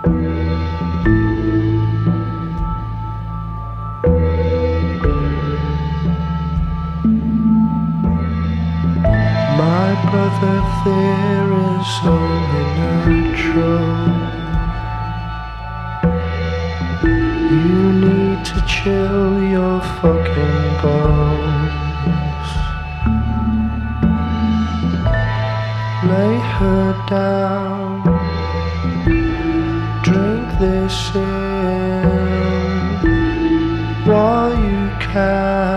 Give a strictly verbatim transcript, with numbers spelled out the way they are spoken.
My brother, there is only natural. You need to chill your fucking bones. Lay her down, drink this in while you can.